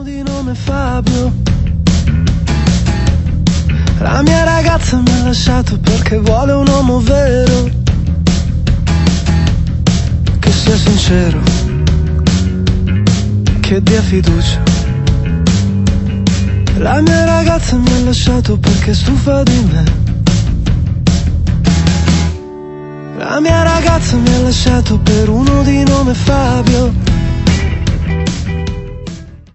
Uno di nome Fabio. La mia ragazza mi ha lasciato perché vuole un uomo vero, che sia sincero, che dia fiducia. La mia ragazza mi ha lasciato perché è stufa di me. La mia ragazza mi ha lasciato per uno di nome Fabio.